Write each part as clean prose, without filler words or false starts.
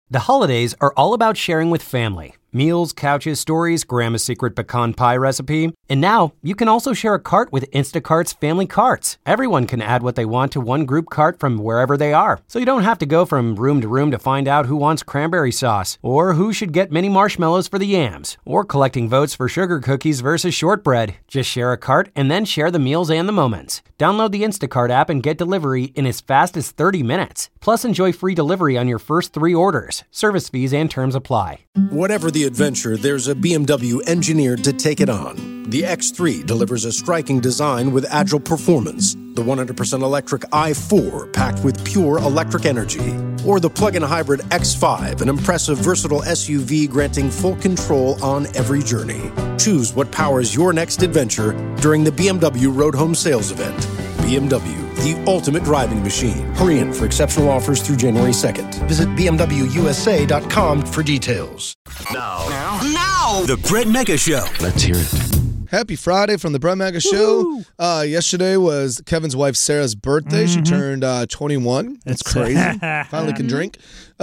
The holidays are all about sharing with family. Meals, couches, stories, Grandma's secret pecan pie recipe. And now, you can also share a cart with Instacart's Family Carts. Everyone can add what they want to one group cart from wherever they are. So you don't have to go from room to find out who wants cranberry sauce, or who should get mini marshmallows for the yams, or collecting votes for sugar cookies versus shortbread. Just share a cart and then share the meals and the moments. Download the Instacart app and get delivery in as fast as 30 minutes. Plus, enjoy free delivery on your first 3 orders. Service fees and terms apply. Whatever the adventure, there's a BMW engineered to take it on. The X3 delivers a striking design with agile performance. The 100% electric i4 packed with pure electric energy. Or the plug-in hybrid X5, an impressive versatile SUV granting full control on every journey. Choose what powers your next adventure during the BMW Road Home Sales Event. BMW, the ultimate driving machine. Hurry in for exceptional offers through January 2nd. Visit BMWUSA.com for details. Now, the Brett Mega Show. Let's hear it. Happy Friday from the Brett Mega Show. Yesterday was Kevin's wife Sarah's birthday. She turned 21. That's crazy. Finally can drink.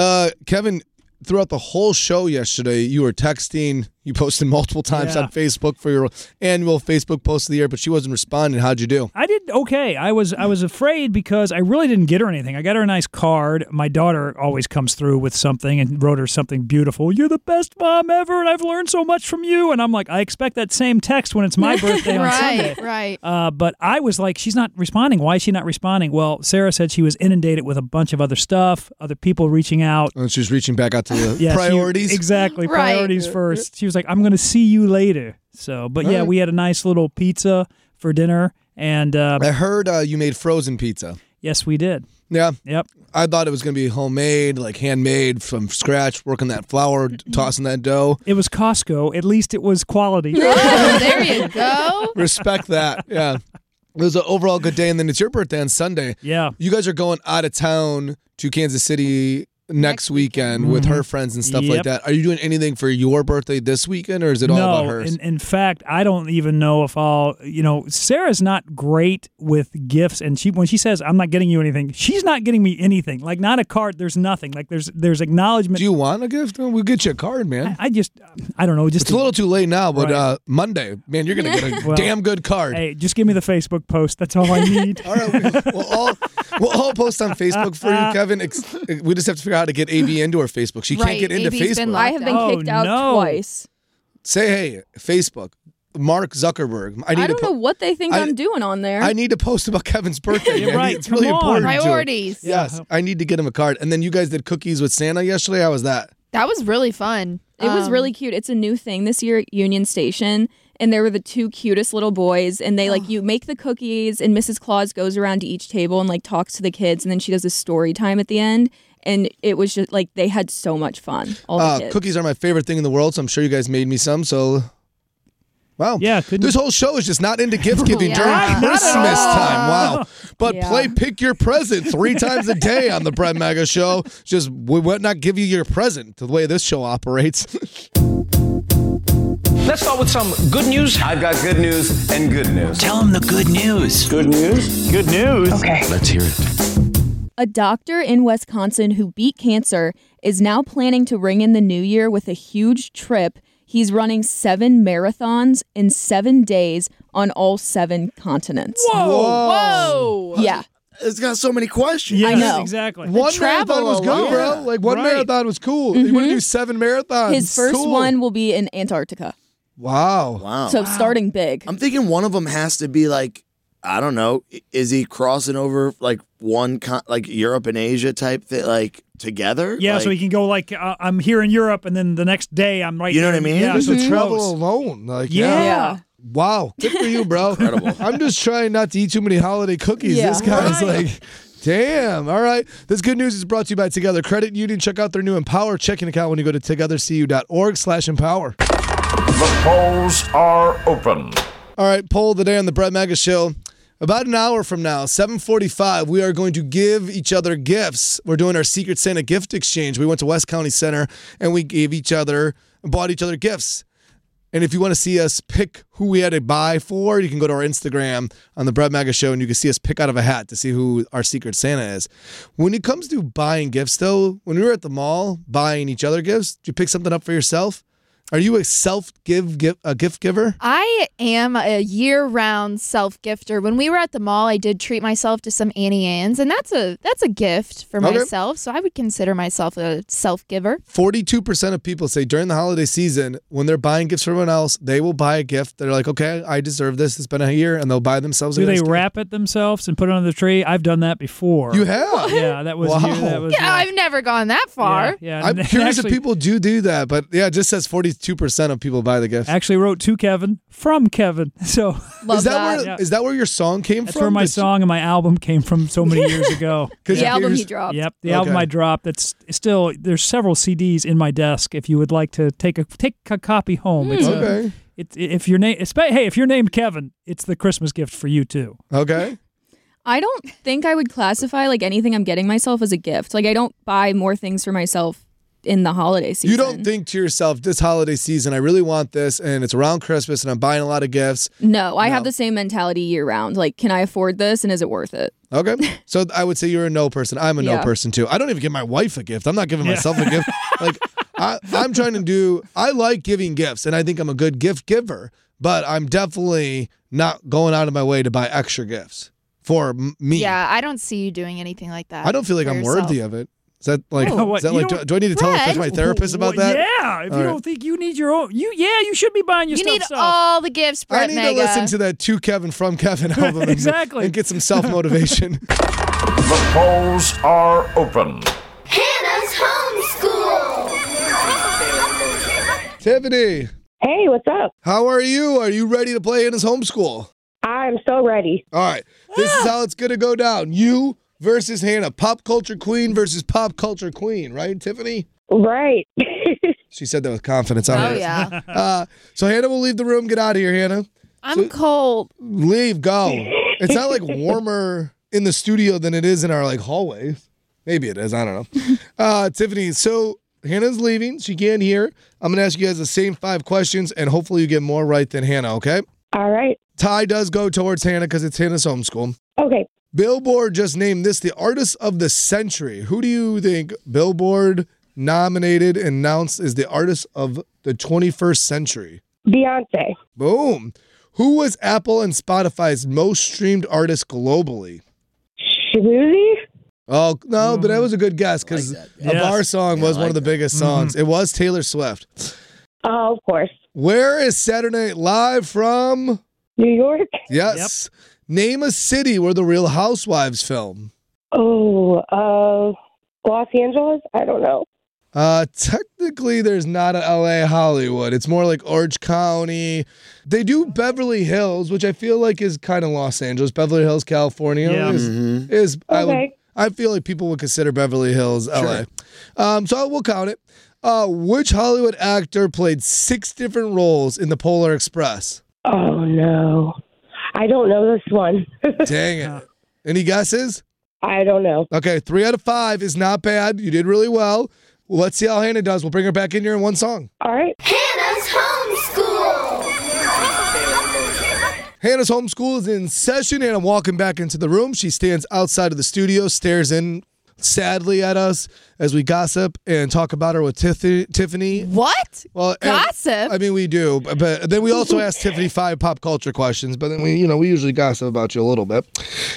Kevin, throughout the whole show yesterday, you were texting. You posted multiple times on Facebook for your annual Facebook post of the year, but she wasn't responding. How'd you do? I did okay. I was afraid because I really didn't get her anything. I got her a nice card. My daughter always comes through with something and wrote her something beautiful. You're the best mom ever, and I've learned so much from you. And I'm like, I expect that same text when it's my birthday on Sunday. Right. But I was like, she's not responding. Why is she not responding? Well, Sarah said she was inundated with a bunch of other stuff, other people reaching out. And she was reaching back out to the priorities. Exactly. Right. Priorities first. She was like, I'm going to see you later. So, but yeah, we had a nice little pizza for dinner. And I heard you made frozen pizza. Yes, we did. Yeah. Yep. I thought it was going to be homemade, like handmade from scratch, working that flour, tossing that dough. It was Costco. At least it was quality. Oh, there you go. Respect that. Yeah. It was an overall good day. And then it's your birthday on Sunday. Yeah. You guys are going out of town to Kansas City next weekend with her friends and stuff like that. Are you doing anything for your birthday this weekend, or is it all about hers? In fact, I don't even know if I'll, Sarah's not great with gifts, and when she says, I'm not getting you anything, she's not getting me anything. Like, not a card, there's nothing. Like, there's acknowledgement. Do you want a gift? We'll get you a card, man. I don't know. It's a little too late now, but Monday, man, you're going to get a damn good card. Hey, just give me the Facebook post. That's all I need. All right, we'll all post on Facebook for you, Kevin. We just have to figure out how to get AB into our Facebook. She can't get into AB's Facebook. I have been kicked out twice. Say, hey, Facebook, Mark Zuckerberg. I don't know what they think I'm doing on there. I need to post about Kevin's birthday. You're right. It's really important. Priorities. Yes, I need to get him a card. And then you guys did cookies with Santa yesterday. How was that? That was really fun. It was really cute. It's a new thing this year at Union Station. And they were the 2 cutest little boys. And they you make the cookies, and Mrs. Claus goes around to each table and talks to the kids. And then she does a story time at the end. And it was just they had so much fun. All the kids. Cookies are my favorite thing in the world, so I'm sure you guys made me some. So, wow. Yeah. This whole show is just not into gift giving during Christmas time. Wow. But play Pick Your Present 3 times a day on the Brett Mega Show. Just we would not give you your present the way this show operates. Let's start with some good news. I've got good news and good news. Tell them the good news. Good news? Good news. Okay. Let's hear it. A doctor in Wisconsin who beat cancer is now planning to ring in the new year with a huge trip. He's running 7 marathons in 7 days on all 7 continents. Whoa! Yeah. It's got so many questions. Yes, I know. Exactly. One marathon was good, bro. One marathon was cool. You want to do 7 marathons? His first one will be in Antarctica. Wow. So starting big. I'm thinking one of them has to be I don't know. Is he crossing over one Europe and Asia type thing, together? Yeah, so he can go I'm here in Europe, and then the next day I'm right. You know what I mean? Yeah, Just so to travel close. alone. Yeah. Wow. Good for you, bro. Incredible. I'm just trying not to eat too many holiday cookies. Yeah. This guy's damn. All right. This good news is brought to you by Together Credit Union. Check out their new Empower checking account when you go to togethercu.org/empower. The polls are open. All right, poll of the day on the Brett Mega Show. About an hour from now, 7:45, we are going to give each other gifts. We're doing our Secret Santa gift exchange. We went to West County Center, and we bought each other gifts. And if you want to see us pick who we had to buy for, you can go to our Instagram on the Brett Mega Show, and you can see us pick out of a hat to see who our Secret Santa is. When it comes to buying gifts, though, when we were at the mall buying each other gifts, did you pick something up for yourself? Are you a gift giver? I am a year-round self-gifter. When we were at the mall, I did treat myself to some Annie Ann's, and that's a gift for myself. So I would consider myself a self-giver. 42% of people say during the holiday season, when they're buying gifts for everyone else, they will buy a gift. They're like, okay, I deserve this. It's been a year, and they'll buy themselves a Do they gift. wrap it themselves and put it on the tree? I've done that before. You have? Yeah, that was. Wow. That was I've never gone that far. Yeah, I'm curious if people do that, but yeah, it just says 42% of people buy the gift. Actually wrote to Kevin from Kevin. So Love is that where your song came That's from? where my song and my album came from so many years ago. The album he dropped. Yep, the album I dropped. That's still there's several CDs in my desk. If you would like to take a copy home, if you're if you're named Kevin, it's the Christmas gift for you too. Okay. I don't think I would classify like anything I'm getting myself as a gift. Like I don't buy more things for myself in the holiday season. You don't think to yourself, this holiday season, I really want this, and it's around Christmas, and I'm buying a lot of gifts. No, I have the same mentality year round. Like, can I afford this, and is it worth it? Okay. So I would say you're a no person. I'm a no person, too. I don't even give my wife a gift. I'm not giving myself a gift. Like, I'm trying to I like giving gifts, and I think I'm a good gift giver, but I'm definitely not going out of my way to buy extra gifts for me. Yeah, I don't see you doing anything like that. I don't feel like I'm worthy of it. Is that like, do I need to tell my therapist about that? Yeah, if you don't think you need your own, you should be buying your You stuff. need all the gifts, Brett I need Mega. to listen to that To Kevin From Kevin album Exactly. and get some self-motivation. The polls are open. Hannah's homeschool. Tiffany. Hey, what's up? How are you? Are you ready to play Hannah's homeschool? I'm so ready. All right. This is how it's going to go down. You versus Hannah. Pop culture queen versus pop culture queen, right, Tiffany? Right. She said that with confidence. Yeah. So Hannah will leave the room. Get out of here, Hannah. I'm cold. Leave. Go. It's not like warmer in the studio than it is in our like hallways. Maybe it is. I don't know. Tiffany, so Hannah's leaving. She can't hear. I'm going to ask you guys the same 5 questions, and hopefully you get more right than Hannah, okay? All right. Tie does go towards Hannah because it's Hannah's homeschool. Okay. Billboard just named this the Artist of the Century. Who do you think Billboard nominated and announced as the Artist of the 21st Century? Beyonce. Boom. Who was Apple and Spotify's most streamed artist globally? Shabuzi? Oh, no, but that was a good guess because Yes. Bar song was one of the biggest songs. It was Taylor Swift. Oh, of course. Where is Saturday Night Live from? New York? Yes. Name a city where the Real Housewives film. Oh, Los Angeles? I don't know. Technically, there's not a LA Hollywood. It's more like Orange County. They do Beverly Hills, which I feel like is kind of Los Angeles. Beverly Hills, California is Okay. I feel like people would consider Beverly Hills LA. So we'll count it. Which Hollywood actor played 6 different roles in the Polar Express? Oh, no. I don't know this one. Dang it. Any guesses? I don't know. Okay, 3 out of 5 is not bad. You did really well. Let's see how Hannah does. We'll bring her back in here in one song. All right. Hannah's homeschool. Hannah's homeschool is in session, and I'm walking back into the room. She stands outside of the studio, stares in sadly at us as we gossip and talk about her with Tiffany. What? Well, Gossip? I mean, we do, but then we also ask Tiffany 5 pop culture questions, but then we usually gossip about you a little bit.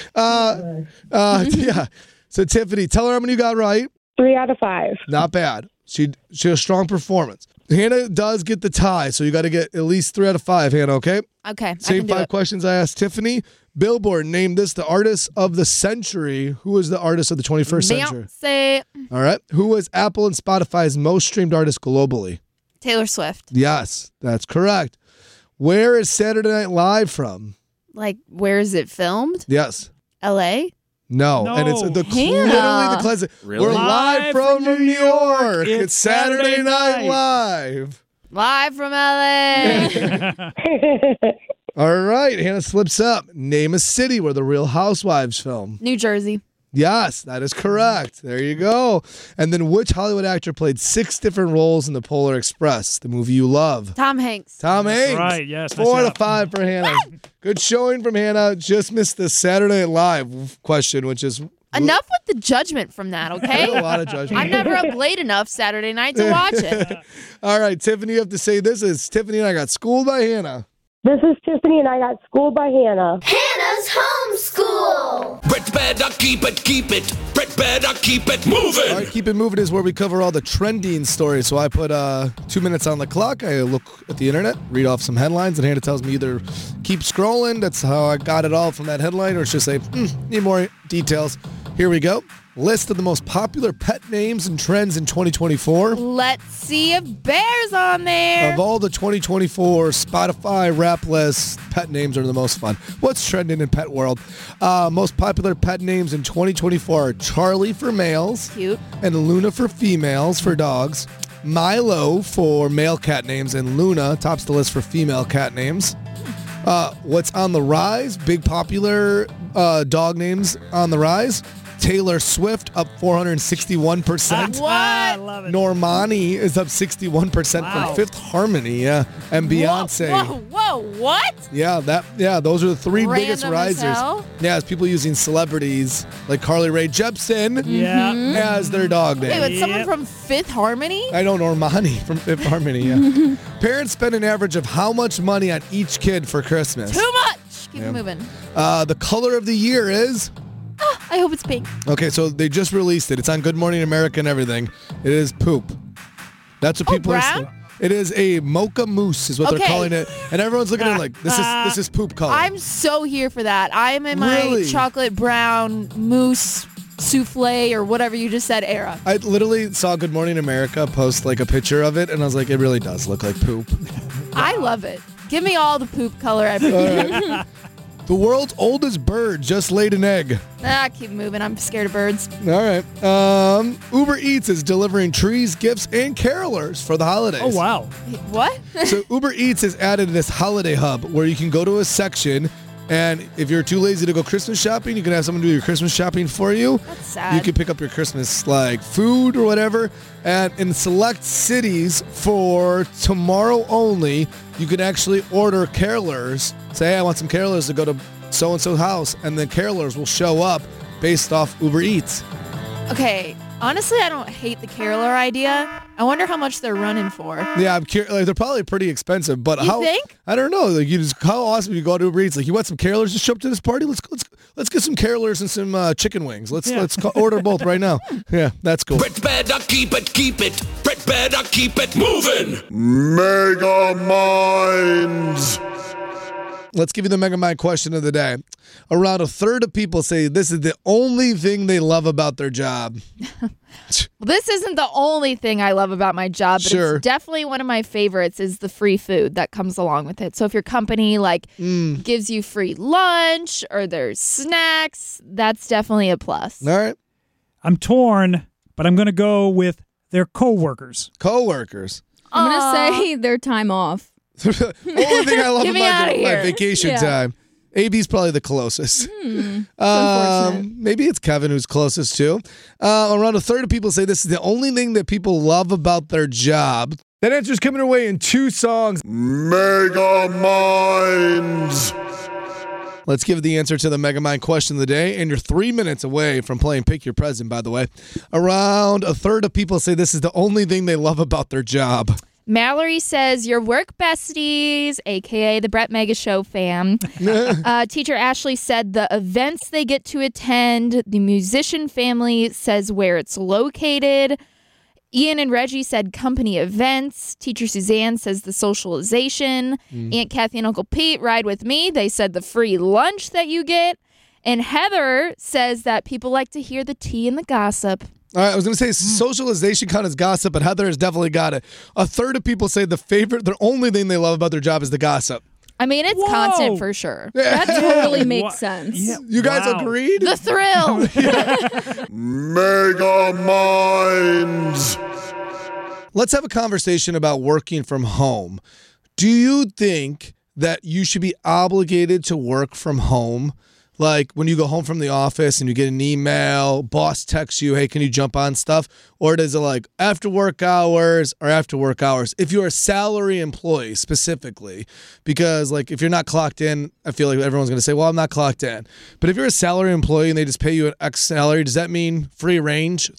Yeah. So Tiffany, tell her how many you got right. 3 out of 5. Not bad. She had a strong performance. Hannah does get the tie, so you got to get at least 3 out of 5, Hannah, okay? Okay. Same 5 questions I asked Tiffany. Billboard named this the Artist of the Century. Who is the artist of the 21st century? Beyonce. All right. Who was Apple and Spotify's most streamed artist globally? Taylor Swift. Yes, that's correct. Where is Saturday Night Live from? Like, where is it filmed? Yes. L.A.? No. And it's Hannah. literally the classic. Really? We're live from New York. It's Saturday Night Live. Live from L.A. All right. Hannah slips up. Name a city where the Real Housewives film. New Jersey. Yes, that is correct. There you go. And then which Hollywood actor played 6 different roles in The Polar Express, the movie you love? Tom Hanks. Tom Hanks. Right, yes. 4 out of 5 for Hannah. Good showing from Hannah. Just missed the Saturday Night Live question, which is... Enough with the judgment from that, okay? A lot of judgment. I'm never up late enough Saturday night to watch it. All right, Tiffany, you have to say this is Tiffany and I got schooled by Hannah. This is Tiffany, and I got schooled by Hannah. Hannah's homeschool. Brett better keep it. Brett better keep it moving. All right, Keep It Moving is where we cover all the trending stories. So I put 2 minutes on the clock. I look at the internet, read off some headlines, and Hannah tells me either keep scrolling, that's how I got it all from that headline, or just say, need more details. Here we go. List of the most popular pet names and trends in 2024. Let's see if Bear's on there. Of all the 2024 Spotify rap lists, pet names are the most fun. What's trending in pet world? Most popular pet names in 2024 are Charlie for males. Cute. And Luna for females for dogs. Milo for male cat names, and Luna tops the list for female cat names. What's on the rise? Big popular dog names on the rise. Taylor Swift up 461%. What? I love it. Normani is up 61% Wow. from Fifth Harmony. Yeah, and Beyonce. Whoa, what? Yeah, those are the 3 biggest Random as risers. hell. Yeah, it's people using celebrities like Carly Rae Jepsen Yeah. as their dog name. Wait, but someone from Fifth Harmony? I know Normani from Fifth Harmony, yeah. Parents spend an average of how much money on each kid for Christmas? Too much. Keep it moving. The color of the year is... I hope it's pink. Okay, so they just released it. It's on Good Morning America and everything. It is poop. That's what people are saying. It is a mocha mousse is what they're calling it. And everyone's looking at it like, this is poop color. I'm so here for that. I am in my chocolate brown mousse souffle or whatever you just said era. I literally saw Good Morning America post like a picture of it, and I was like, it really does look like poop. I love it. Give me all the poop color ever. Right. The world's oldest bird just laid an egg. Keep moving. I'm scared of birds. All right. Uber Eats is delivering trees, gifts, and carolers for the holidays. Oh, wow. What? So Uber Eats has added this holiday hub where you can go to a section, and if you're too lazy to go Christmas shopping, you can have someone do your Christmas shopping for you. That's sad. You can pick up your Christmas like food or whatever. And in select cities for tomorrow only, you can actually order carolers. Say, hey, I want some carolers to go to so-and-so's house, and then carolers will show up based off Uber Eats. Okay, honestly, I don't hate the caroler idea. I wonder how much they're running for. Yeah, I'm curious. Like, they're probably pretty expensive, but You think? I don't know. Like, how awesome you go to Uber Eats. Like, you want some carolers to show up to this party? Let's get some carolers and some chicken wings. Let's order both right now. Yeah, that's cool. Brett better keep it. Brett better keep it moving. Mega Minds. Let's give you the Mega Mind question of the day. Around a third of people say this is the only thing they love about their job. Well, this isn't the only thing I love about my job, but Sure. it's definitely one of my favorites is the free food that comes along with it. So if your company gives you free lunch or there's snacks, that's definitely a plus. All right. I'm torn, but I'm going to go with their coworkers. Coworkers. I'm going to say their time off. Only thing I love Get me about outta my here. vacation Yeah. time. AB's probably the closest. unfortunate. Maybe it's Kevin who's closest too. Around a third of people say this is the only thing that people love about their job. That answer's coming our way in 2 songs. Mega Minds. Let's give the answer to the Mega Mind question of the day, and you're 3 minutes away from playing Pick Your Present, by the way. Around a third of people say this is the only thing they love about their job. Mallory says, your work besties, a.k.a. the Brett Mega Show fam. Teacher Ashley said the events they get to attend. The musician family says where it's located. Ian and Reggie said company events. Teacher Suzanne says the socialization. Aunt Kathy and Uncle Pete ride with me. They said the free lunch that you get. And Heather says that people like to hear the tea and the gossip. All right, I was going to say socialization count as gossip, but Heather has definitely got it. A third of people say their only thing they love about their job is the gossip. I mean, it's constant for sure. That totally makes sense. Yeah. You guys agreed? The thrill. Mega Minds. Let's have a conversation about working from home. Do you think that you should be obligated to work from home? like when you go home from the office and you get an email, boss texts you, hey, can you jump on stuff? Or does it like after work hours or after work hours? If you're a salary employee specifically, because like if you're not clocked in, I feel like everyone's going to say, well, I'm not clocked in. But if you're a salary employee and they just pay you an X salary, does that mean free range?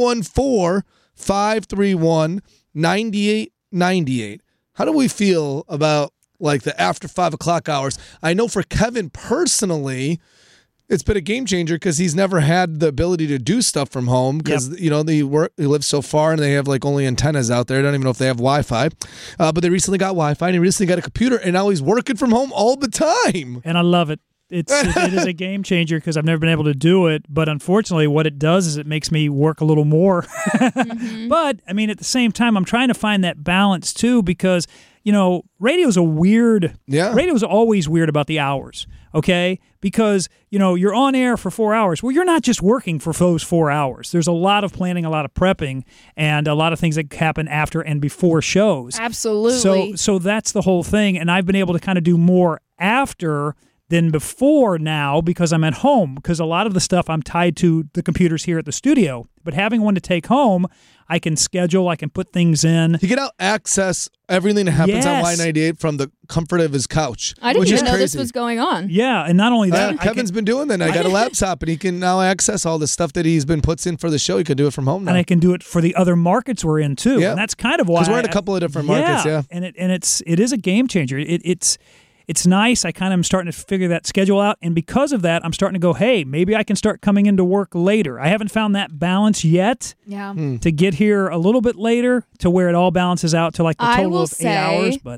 314-531-9898. How do we feel about like the after 5 o'clock hours? I know for Kevin personally, it's been a game changer because he's never had the ability to do stuff from home because he lives so far and they have like only antennas out there. I don't even know if they have Wi-Fi, but they recently got Wi-Fi and he recently got a computer and now he's working from home all the time. And I love it. It is a game changer because I've never been able to do it, but unfortunately what it does is it makes me work a little more. Mm-hmm. But I mean, at the same time, I'm trying to find that balance too because radio's radio's always weird about the hours, okay? Because, you're on air for 4 hours. Well, you're not just working for those 4 hours. There's a lot of planning, a lot of prepping, and a lot of things that happen after and before shows. Absolutely. So that's the whole thing, and I've been able to kind of do more after than before now because I'm at home, because a lot of the stuff I'm tied to the computers here at the studio. But having one to take home, I can schedule, I can put things in. He can now access everything that happens on Y98 from the comfort of his couch. I didn't even know this was going on. Yeah, and not only that. Kevin's been doing that. I got a laptop, and he can now access all the stuff that he's been puts in for the show. He can do it from home now. And I can do it for the other markets we're in, too. Yeah. And that's kind of why. Because we're in a couple of different markets, yeah. And it is a game changer. It's nice. I kind of am starting to figure that schedule out. And because of that, I'm starting to go, hey, maybe I can start coming into work later. I haven't found that balance yet to get here a little bit later to where it all balances out to like the total of 8 hours. But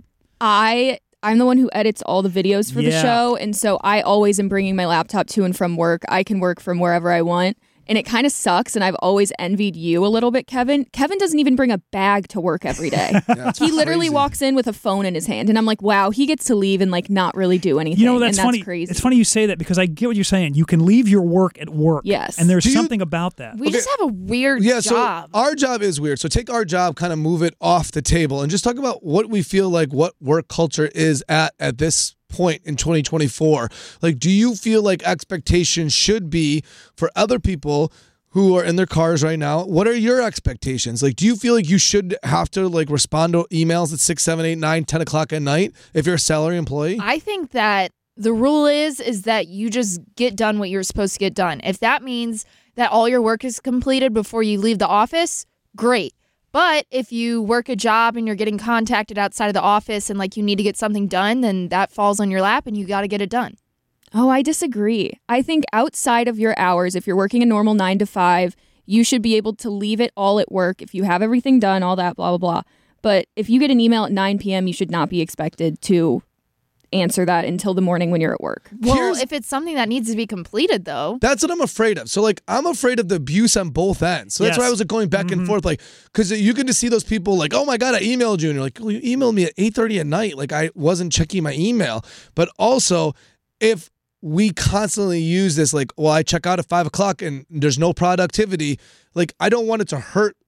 I'm the one who edits all the videos for the show. And so I always am bringing my laptop to and from work. I can work from wherever I want. And it kind of sucks, and I've always envied you a little bit, Kevin. Kevin doesn't even bring a bag to work every day. He literally walks in with a phone in his hand, and I'm like, wow, he gets to leave and like not really do anything. That's and funny. Crazy. It's funny you say that because I get what you're saying. You can leave your work at work. Yes. And there's something about that. We just have a weird job. So our job is weird. So take our job, kind of move it off the table, and just talk about what we feel like what work culture is at this point in 2024. Like, do you feel like expectations should be for other people who are in their cars right now? What are your expectations? Like, do you feel like you should have to like respond to emails at 6, 7, 8, 9, 10 o'clock at night if you're a salary employee? I think that the rule is that you just get done what you're supposed to get done. If that means that all your work is completed before you leave the office, great. But if you work a job and you're getting contacted outside of the office and like you need to get something done, then that falls on your lap and you got to get it done. Oh, I disagree. I think outside of your hours, if you're working a normal 9 to 5, you should be able to leave it all at work. If you have everything done, all that, blah, blah, blah. But if you get an email at 9 p.m., you should not be expected to answer that until the morning when you're at work. Well, if it's something that needs to be completed, though. That's what I'm afraid of. So, like, I'm afraid of the abuse on both ends. So that's why I was like, going back and forth, like, because you can just see those people like, oh my God, I emailed you. And you're like, well, you emailed me at 8:30 at night. Like, I wasn't checking my email. But also, if we constantly use this, like, well, I check out at 5 o'clock and there's no productivity. Like, I don't want it to hurt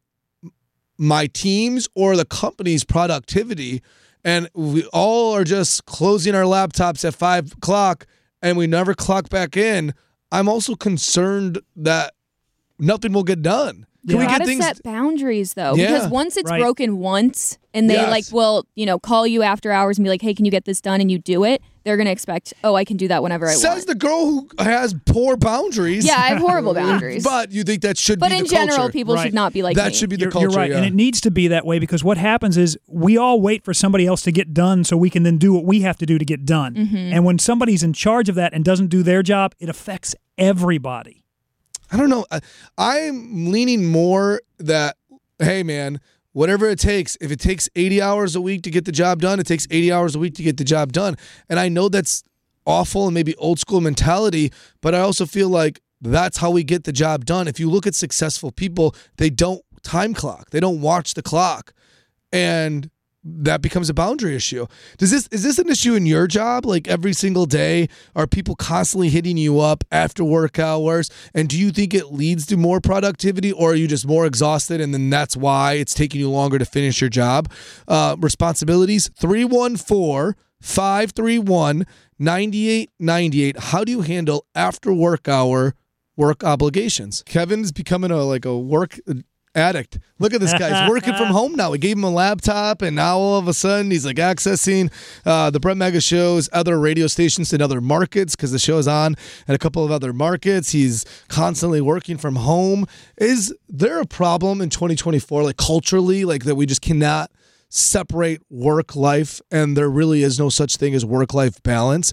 my team's or the company's productivity. And we all are just closing our laptops at 5 o'clock and we never clock back in. I'm also concerned that nothing will get done. Can we get things set boundaries though? Because once it's broken once and they call you after hours and be like, hey, can you get this done? And you do it, they're going to expect, oh, I can do that whenever I want. Says the girl who has poor boundaries. Yeah, I have horrible boundaries. But you think that should be the culture. But in general, people should not be like that me. should be the culture. You're right, and it needs to be that way because what happens is we all wait for somebody else to get done so we can then do what we have to do to get done. Mm-hmm. And when somebody's in charge of that and doesn't do their job, it affects everybody. I don't know. I'm leaning more that, hey, man, whatever it takes, if it takes 80 hours a week to get the job done, it takes 80 hours a week to get the job done. And I know that's awful and maybe old school mentality, but I also feel like that's how we get the job done. If you look at successful people, they don't time clock. They don't watch the clock. And that becomes a boundary issue. Is this an issue in your job? Like every single day, are people constantly hitting you up after work hours? And do you think it leads to more productivity, or are you just more exhausted and then that's why it's taking you longer to finish your job? Responsibilities, 314 531-9898. How do you handle after work hour work obligations? Kevin's becoming a work addict. Look at this guy. He's working from home now. We gave him a laptop, and now all of a sudden he's like accessing the Brett Mega Show's other radio stations in other markets because the show is on in a couple of other markets. He's constantly working from home. Is there a problem in 2024, like culturally, like that we just cannot separate work life and there really is no such thing as work-life balance?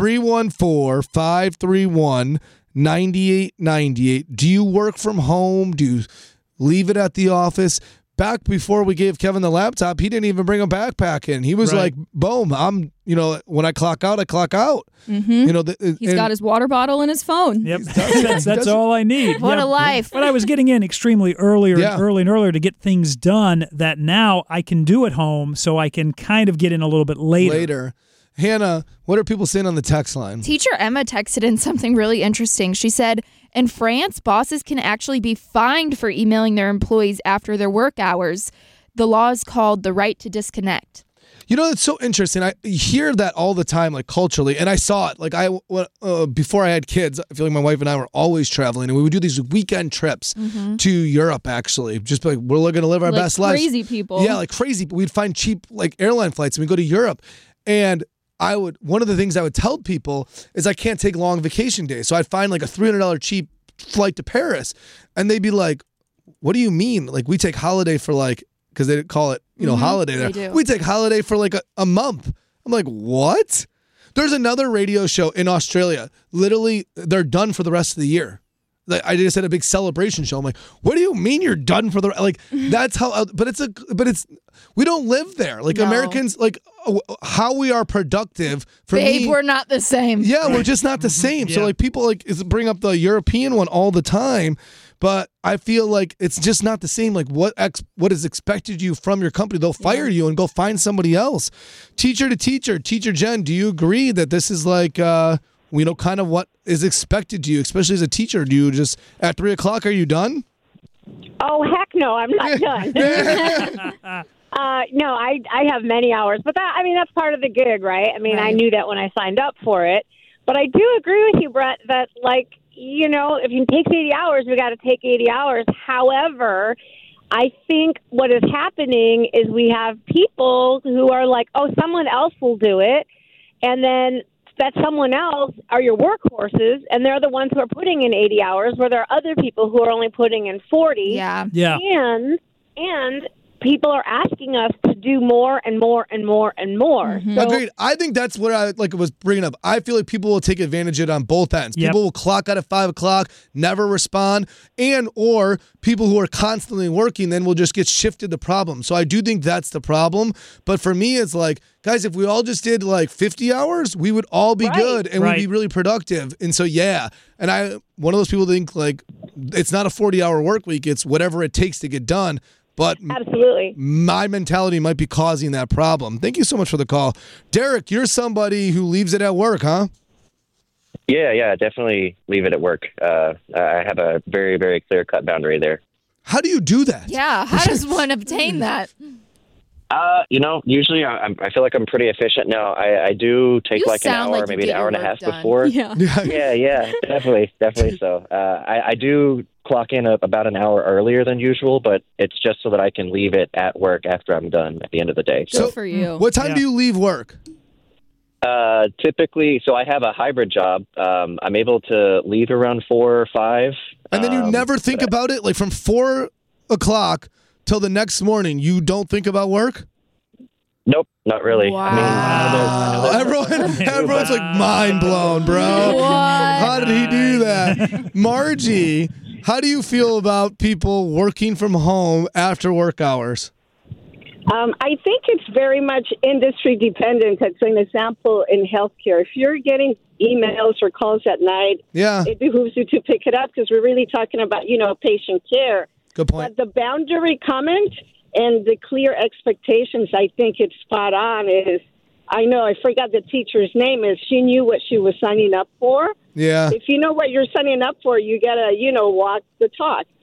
314-531-9898. Do you work from home? Do you leave it at the office? Back before we gave Kevin the laptop, he didn't even bring a backpack in. He was like, boom, I'm, when I clock out, I clock out. Mm-hmm. He's got his water bottle and his phone. Yep. That's all I need. What a life. But I was getting in extremely earlier and earlier to get things done that now I can do at home, so I can kind of get in a little bit later. Hannah, what are people saying on the text line? Teacher Emma texted in something really interesting. She said, in France, bosses can actually be fined for emailing their employees after their work hours. The law is called the right to disconnect. It's so interesting. I hear that all the time, like culturally, and I saw it. Like before I had kids, I feel like my wife and I were always traveling, and we would do these weekend trips to Europe. Actually, just like we're going to live our best life. Crazy people. Yeah, like crazy. We'd find cheap like airline flights, and we'd go to Europe, and one of the things I would tell people is I can't take long vacation days. So I'd find like a $300 cheap flight to Paris, and they'd be like, what do you mean? Like we take holiday for because they call it, holiday there. They do. We take holiday for like a month. I'm like, what? There's another radio show in Australia. Literally, they're done for the rest of the year. Like, I just had a big celebration show. I'm like, what do you mean you're done for that's how, but it's, we don't live there. Like Americans, how we are productive for me. We're not the same. Yeah, we're just not the same. So people bring up the European one all the time, but I feel like it's just not the same. Like what is expected you from your company? They'll fire you and go find somebody else. Teacher to teacher, Teacher Jen, do you agree that this is kind of what is expected to you, especially as a teacher? Do you just, at 3:00, are you done? Oh, heck no, I'm not done. No, I have many hours, but that's part of the gig, right? I mean, I knew that when I signed up for it, but I do agree with you, Brett, that if you take 80 hours, we got to take 80 hours. However, I think what is happening is we have people who are like, oh, someone else will do it, and then that someone else are your workhorses, and they're the ones who are putting in 80 hours, where there are other people who are only putting in 40. Yeah. And people are asking us to do more and more and more and more. Mm-hmm. So, agreed. I think that's what I was bringing up. I feel like people will take advantage of it on both ends. Yep. People will clock out at 5:00, never respond, or people who are constantly working then will just get shifted the problem. So I do think that's the problem. But for me, it's like, guys, if we all just did 50 hours, we would all be good and we'd be really productive. And so, and one of those people think it's not a 40-hour work week. It's whatever it takes to get done. But absolutely, my mentality might be causing that problem. Thank you so much for the call. Derek, you're somebody who leaves it at work, huh? Yeah, definitely leave it at work. I have a very, very clear-cut boundary there. How do you do that? Yeah, how does one obtain that? Usually I feel like I'm pretty efficient now. I do take an hour, maybe an hour and a half before. Yeah, definitely so. I do clock in about an hour earlier than usual, but it's just so that I can leave it at work after I'm done at the end of the day. Good for you. What time do you leave work? Typically, so I have a hybrid job. I'm able to leave around 4 or 5. And then you never think about it? From 4:00 till the next morning, you don't think about work? Nope, not really. Wow. I mean, everyone's mind blown, bro. What? How did he do that? Margie, how do you feel about people working from home after work hours? I think it's very much industry dependent. As an example, in healthcare, if you're getting emails or calls at night, it behooves you to pick it up because we're really talking about, patient care. Good point. But the boundary comment and the clear expectations, I think it's spot on. I forgot the teacher's name she knew what she was signing up for. Yeah. If you know what you're signing up for, you got to, walk the talk.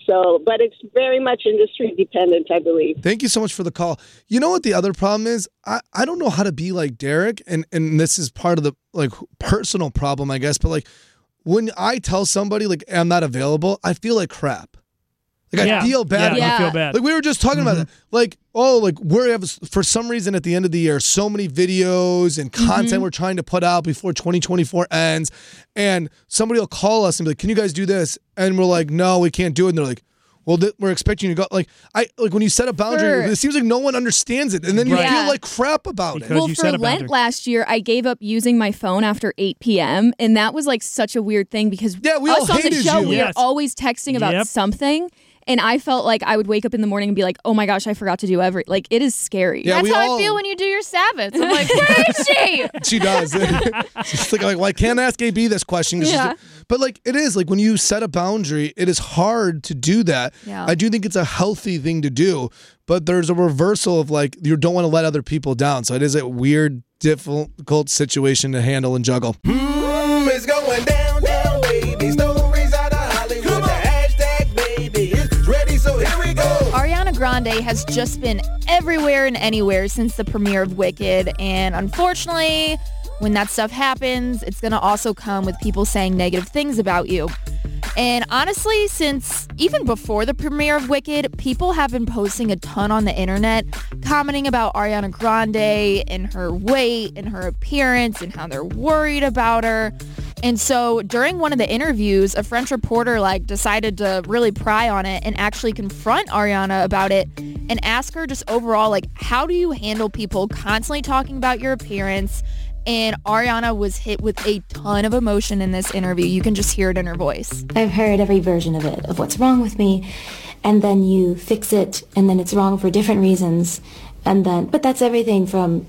So, but it's very much industry dependent, I believe. Thank you so much for the call. You know what the other problem is? I don't know how to be like Derek, and this is part of the like personal problem, I guess. But like when I tell somebody like I'm not available, I feel like crap. Like I feel bad. I feel bad. Like we were just talking about that. Like we have for some reason at the end of the year so many videos and content we're trying to put out before 2024 ends, and somebody will call us and be like, "Can you guys do this?" And we're like, "No, we can't do it." And they're like, "Well, we're expecting you to go." Like when you set a boundary, it seems like no one understands it, and then you feel like crap about it. Well, for Lent last year, I gave up using my phone after 8 p.m., and that was like such a weird thing because we all us on the hated show, you. we were always texting about something. And I felt like I would wake up in the morning and be like, oh my gosh, I forgot to do like, it is scary. Yeah, that's how I feel when you do your Sabbaths. I'm like, where is she? She does. She's like, well, I can't ask AB this question. But like, it is like when you set a boundary, it is hard to do that. Yeah. I do think it's a healthy thing to do, but there's a reversal of like, you don't want to let other people down. So it is a weird, difficult situation to handle and juggle. It's going down, down, baby. Stories out of Hollywood. The hashtag, baby, is ready, so here we go. Ariana Grande has just been everywhere and anywhere since the premiere of Wicked, and unfortunately, when that stuff happens, it's going to also come with people saying negative things about you. And honestly, since even before the premiere of Wicked, people have been posting a ton on the internet, commenting about Ariana Grande and her weight and her appearance and how they're worried about her. And so during one of the interviews, a French reporter decided to really pry on it and actually confront Ariana about it and ask her just overall, how do you handle people constantly talking about your appearance? And Ariana was hit with a ton of emotion in this interview. You can just hear it in her voice. I've heard every version of it, of what's wrong with me, and then you fix it, and then it's wrong for different reasons. But that's everything from,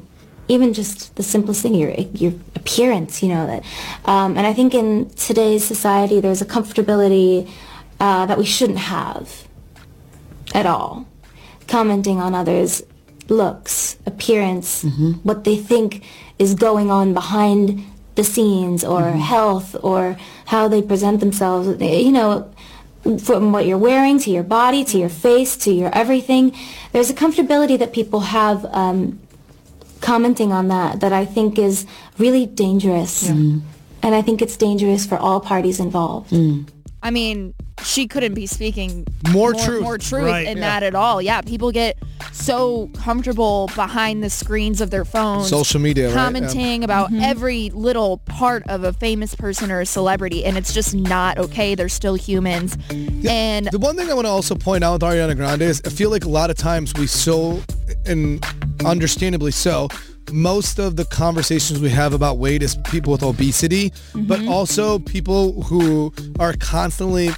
even just the simplest thing, your appearance, that. And I think in today's society, there's a comfortability that we shouldn't have at all. Commenting on others' looks, appearance, what they think is going on behind the scenes, or health, or how they present themselves, from what you're wearing to your body, to your face, to your everything. There's a comfortability that people have commenting on that I think is really dangerous. And I think it's dangerous for all parties involved. I mean, she couldn't be speaking more truth in that at all. Yeah, people get so comfortable behind the screens of their phones, social media, commenting about every little part of a famous person or a celebrity, and it's just not okay. They're still humans. And the one thing I want to also point out with Ariana Grande is I feel like a lot of times and understandably so, most of the conversations we have about weight is people with obesity, but also people who are constantly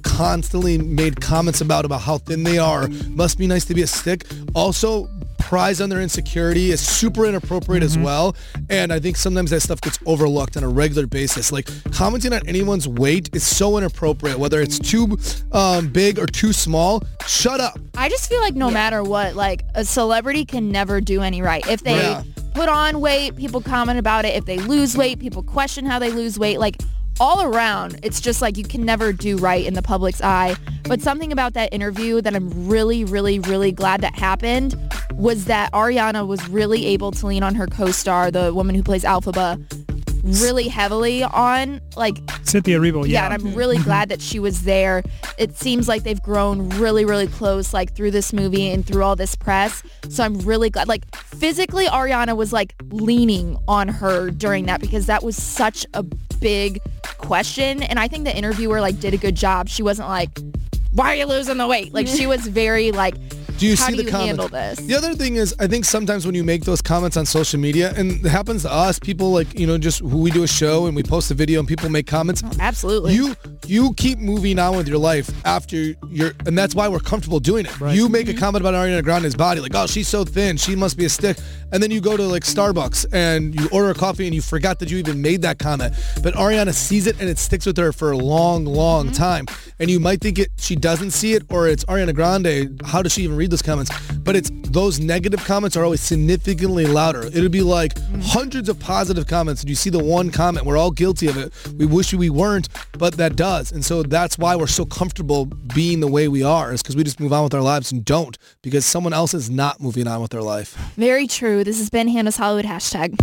made comments about how thin they are. Must be nice to be a stick. Also, prize on their insecurity is super inappropriate as well. And I think sometimes that stuff gets overlooked on a regular basis. Like commenting on anyone's weight is so inappropriate, whether it's too big or too small. Shut up. I just feel like no matter what, a celebrity can never do any right. If they put on weight, people comment about it. If they lose weight, people question how they lose weight. All around, it's just you can never do right in the public's eye. But something about that interview that I'm really, really, really glad that happened was that Ariana was really able to lean on her co-star, the woman who plays Alphaba, really heavily on Cynthia Erivo. Yeah, and I'm really glad that she was there. It seems like they've grown really, really close through this movie and through all this press. So I'm really glad. Physically, Ariana was leaning on her during that, because that was such a big question. And I think the interviewer did a good job. She wasn't why are you losing the weight? She was very do you how see do the you handle this? The other thing is, I think sometimes when you make those comments on social media, and it happens to us, people just who we do a show and we post a video and people make comments. Absolutely. You keep moving on with your life after and that's why we're comfortable doing it. Right. You make a comment about Ariana Grande's body, oh, she's so thin, she must be a stick. And then you go to Starbucks and you order a coffee and you forgot that you even made that comment. But Ariana sees it and it sticks with her for a long, long time. And you might think she doesn't see it, or it's Ariana Grande. How does she even read those comments, but it's those negative comments are always significantly louder. It'll be like hundreds of positive comments, and you see the one comment. We're all guilty of it. We wish we weren't, but that does. And so that's why we're so comfortable being the way we are, is because we just move on with our lives and don't, because someone else is not moving on with their life. Very true. This has been Hannah's Hollywood hashtag.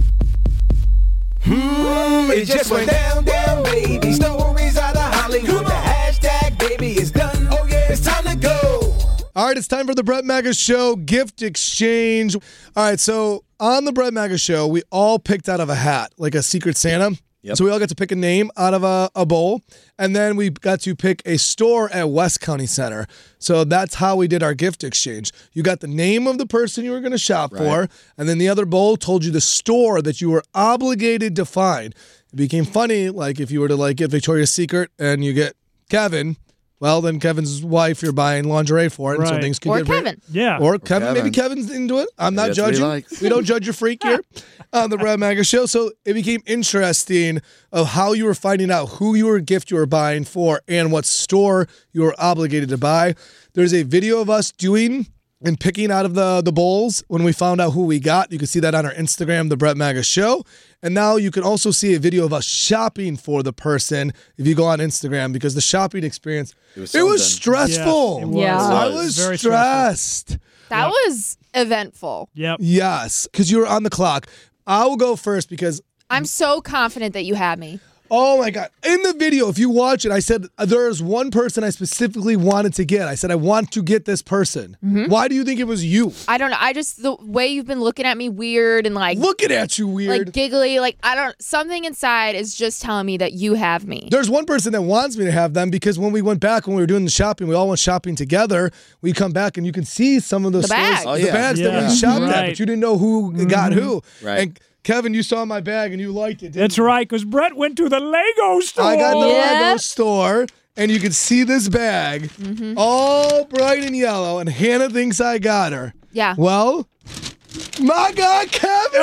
It just went down, down, baby. Stories out of Hollywood. The hashtag, baby, is done. Oh, yeah, it's time to go. All right, it's time for the Brett Maga Show gift exchange. All right, so on the Brett Maga Show, we all picked out of a hat, like a Secret Santa. Yep. So we all got to pick a name out of a bowl, and then we got to pick a store at West County Center. So that's how we did our gift exchange. You got the name of the person you were going to shop for, and then the other bowl told you the store that you were obligated to find. It became funny, like if you were to like get Victoria's Secret and you get Kevin. Well, then Kevin's wife, you're buying lingerie for it, and so things could or get Kevin. Yeah. Or Kevin. Maybe Kevin's into it. I'm not judging. We don't judge your freak here on the Brett Maga Show. So it became interesting of how you were finding out who your gift you were buying for and what store you were obligated to buy. There's a video of us doing and picking out of the bowls when we found out who we got. You can see that on our Instagram, The Brett Maga Show. And now you can also see a video of us shopping for the person if you go on Instagram, because the shopping experience, it was stressful. Yes, it was. Yeah. I was Very stressed. That was eventful. Yep. Yes, because you were on the clock. I will go first because, I'm so confident that you had me. oh my God. In the video, if you watch it, I said there's one person I specifically wanted to get. I said, I want to get this person. Why do you think it was you? I don't know. I just, the way you've been looking at me weird and like Looking at you weird. like giggly, like I don't, something inside is just telling me that you have me. There's one person that wants me to have them because when we went back, when we were doing the shopping, we all went shopping together. We come back and you can see some of the bags. stores, the bags that we shopped at, but you didn't know who got who. Right. And Kevin, you saw my bag and you liked it. That's right, because Brett went to the Lego store. I got the Lego store, and you can see this bag, all bright and yellow, and Hannah thinks I got her. Yeah. Well, my God, Kevin!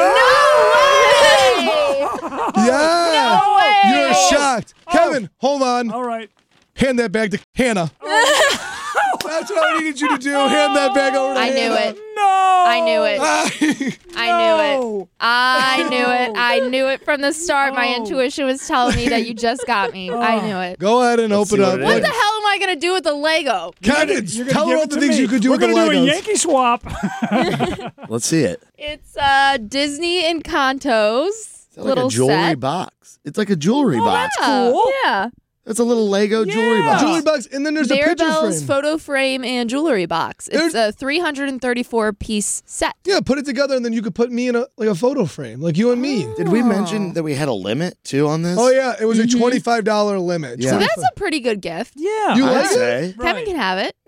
Yeah! No way! You're shocked. Kevin, hold on. All right. Hand that bag to Hannah. That's what I needed you to do. Hand that bag over to I Hannah. knew it. No. I knew it. I knew it. I knew it. I knew it from the start. My intuition was telling me that you just got me. I knew it. Go ahead and open up. What the hell am I going to do with the Lego? Kevin, You're gonna tell her give all it the to things me. you could do We're with the gonna do a Legos. Yankee swap. Let's see it. It's Disney Encanto's It's like little a jewelry set. box. It's like a jewelry box. cool. Yeah. It's a little Lego jewelry box. Jewelry box, and then there's a picture Maribel's frame. photo frame and jewelry box. It's a 334-piece set. Yeah, put it together, and then you could put me in a photo frame, like you and me. Did we mention that we had a limit too on this? Oh yeah, it was a $25 limit. Yeah. So that's a pretty good gift. Yeah. You I'd like it? say. Kevin can have it.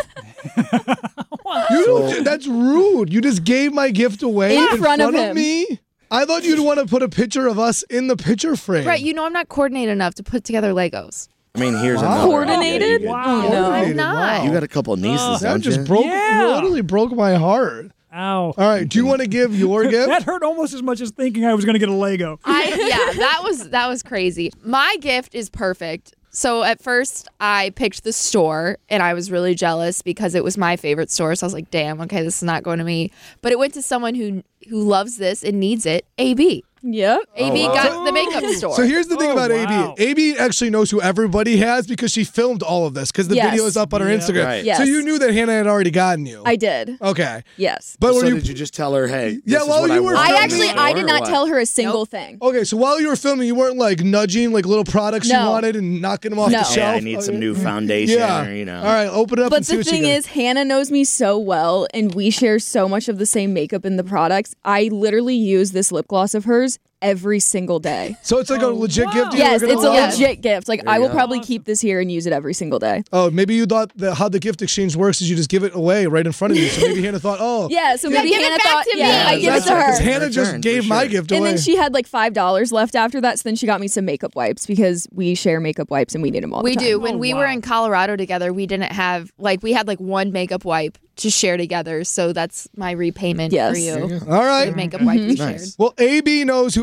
That's rude. You just gave my gift away In front of him. me. I thought you'd want to put a picture of us in the picture frame. Right, you know I'm not coordinated enough to put together Legos. I mean, here's Wow. another. Coordinated? idea. Wow. No. I'm not. Wow. You got a couple nieces, That don't just you? broke. Yeah. You literally broke my heart. Ow. All right, do you want to give your gift? That hurt almost as much as thinking I was going to get a Lego. That was crazy. My gift is perfect. So at first I picked the store and I was really jealous because it was my favorite store. So I was like, damn, okay, this is not going to me. But it went to someone who loves this and needs it, AB. Yep. AB got the makeup store. So here's the thing about wow. AB. AB actually knows who everybody has because she filmed all of this because the Yes. video is up on her Instagram. Right. Yes. So you knew that Hannah had already gotten you. I did. Okay. Yes. But So were did you just tell her, hey, Yeah, this is while what you I were want? filming- I did Or not what? tell her a single thing. Okay, so while you were filming, you weren't like nudging like little products you No. wanted and knocking them off No. the shelf? Yeah, I need some new foundation. Yeah. Or, you know. All right, open it up But and see the what thing you is, Hannah knows me so well, and we share so much of the same makeup in the products. I literally use this lip gloss of hers every single day. So it's like a legit gift. Yes, you were it's gonna a love? legit gift. Like, There I you will go. probably keep this here and use it every single day. Oh, maybe you thought that how the gift exchange works is you just give it away right in front of you. So maybe Hannah thought, oh. Yeah, so maybe give it Hannah back thought, to me. I give it that's to right, 'cause her. Hannah just Return, gave for my sure. gift And away. then she had like $5 left after that, so then she got me some makeup wipes because we share makeup wipes and we need them all We the time. do. When we were in Colorado together, we didn't have, like, we had like one makeup wipe to share together. So that's my repayment Yes. for you. All right. The makeup wipe we Nice. shared. Well, AB knows who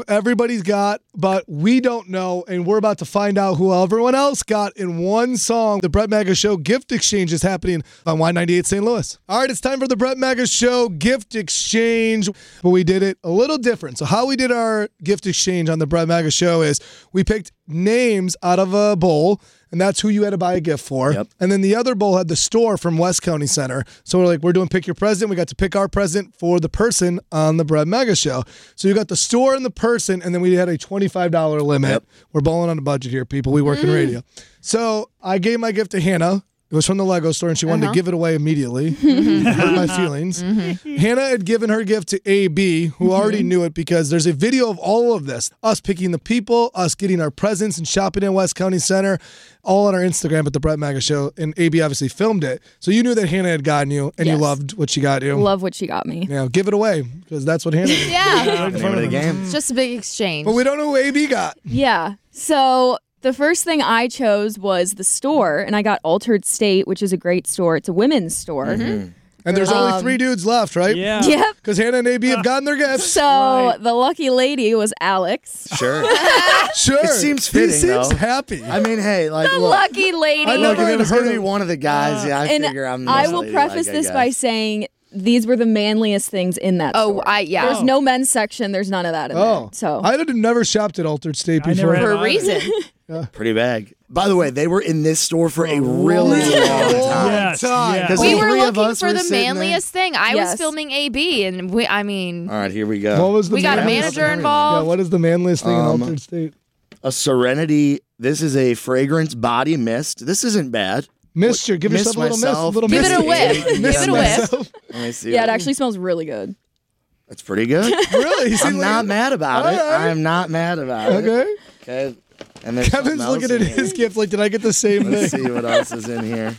everybody's got, but we don't know, and we're about to find out who everyone else got in one song. The Brett Maga Show gift exchange is happening on Y98 St. Louis. All right, it's time for the Brett Maga Show gift exchange, but we did it a little different. So how we did our gift exchange on the Brett Maga Show is we picked names out of a bowl, and that's who you had to buy a gift for. Yep. And then the other bowl had the store from West County Center. So we're doing pick your present. We got to pick our present for the person on the Brett Maga Show. So you got the store and the person, and then we had a $25 limit. Yep. We're balling on a budget here, people. We work in radio. So I gave my gift to Hannah. It was from the Lego store, and she wanted to give it away immediately. Hurt my feelings. Hannah had given her gift to AB, who already knew it because there's a video of all of this. Us picking the people, us getting our presents and shopping in West County Center, all on our Instagram at the Brett Maga Show. And AB obviously filmed it. So you knew that Hannah had gotten you, and you loved what she got you. Love what she got me. Yeah, give it away, because that's what Hannah did. Yeah. Right in front of the game. It's just a big exchange. But we don't know who AB got. Yeah. So the first thing I chose was the store, and I got Altered State, which is a great store. It's a women's store. And there's only 3 dudes left, right? Yeah. Yep. Because Hannah and AB have gotten their gifts. So the lucky lady was Alex. Sure. Sure. It seems fitting, He seems though. happy. I mean, hey, like, The look, lucky lady. I look, never if it was heard going to be of- one of the guys, I And figure I'm the I most will ladylike, preface I this guess. by saying these were the manliest things in that store. There's no men's section. There's none of that in there. So I had never shopped at Altered State I never before. had For a reason. Pretty big. By the way, they were in this store for a really long time. Yes. yes. Because We the were three of looking us for were the sitting there. manliest thing. I was Yes. filming AB, and All right, here we go. What was the we got a manliest manager thing? involved. Yeah, what is the manliest thing in Altered State? A Serenity. This is a fragrance body mist. This isn't bad. Mist, give Mist yourself a little mist. myself. A little Give mist. it a whiff. Give Mist it a whiff. myself. Let me see. yeah, it actually smells really good. That's pretty good. Really? You I'm seem not like- mad about it. All right. I'm not mad about it. Okay. Okay. And there's Kevin's something looking else at in his here. gift like, did I get the same Let's thing? see what else is in here.